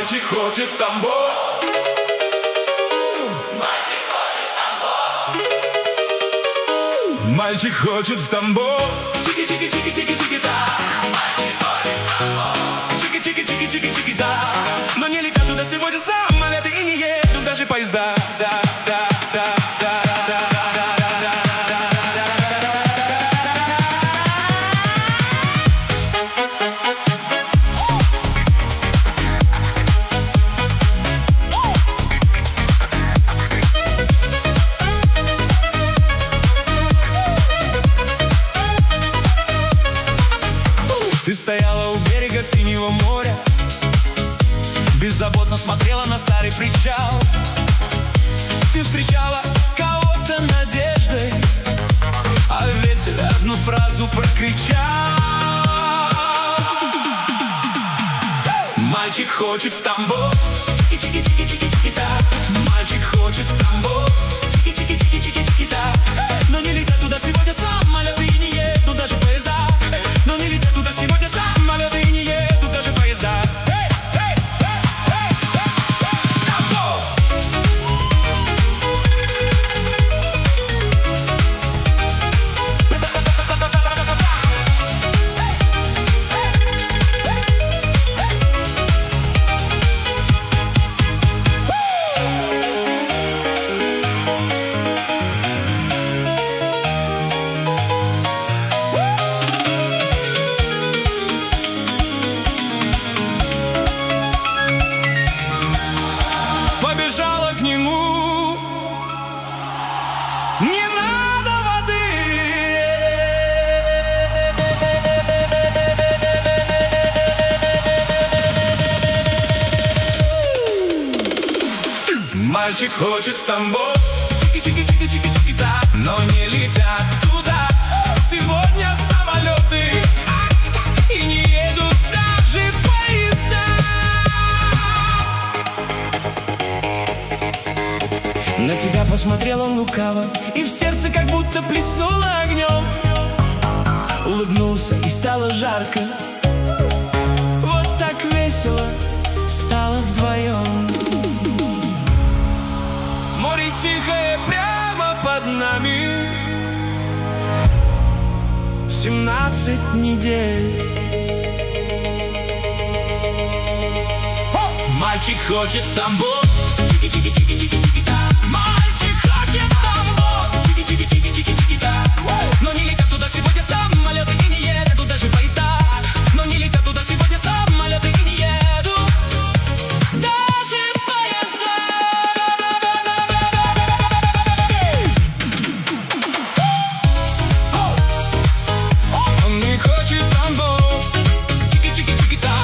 Мальчик хочет в Тамбов. Мальчик хочет в Тамбов. Чики-чики-чики-чики-чики-да. Мальчик хочет в Тамбов. Чики-чики-чики-чики-чики-да. Но не летят туда сегодня самолеты и не едут даже поезда. Ты стояла у берега синего моря, беззаботно смотрела на старый причал. Ты встречала кого-то надеждой, а ветер одну фразу прокричал. Мальчик хочет в Тамбов. Чики-чики-чики-чики-чики-да. Мальчик хочет в Тамбов. Чики-чики-чики-чики-чики-да. Но не летят туда сегодня самолеты и не едут даже поезда. Но не летят туда сегодня самолеты и не едут даже поезда. Тамбов! Побежала к нему. Не надо воды. Мальчик хочет в Тамбов. Чики-чики-чики-чики-чики-да. Но не летят туда сегодня самолеты и не едут даже поезда. На тебя посмотрел он лукаво, и в сердце как будто плеснуло огнем. Улыбнулся, и стало жарко. Вот так весело стало вдвоем. Море тихое прямо под нами. 17 недель. Мальчик хочет в Тамбов. Чики-чики-чики-чики-чики-да. Мальчик хочет в Тамбов. Чики-чики-чики-чики-чики-да. Но не летят туда сегодня самолеты и не едут даже поезда. Но не летят туда сегодня самолеты и не едут даже поезда. Он не хочет в Тамбов. Чики-чики-чики-да.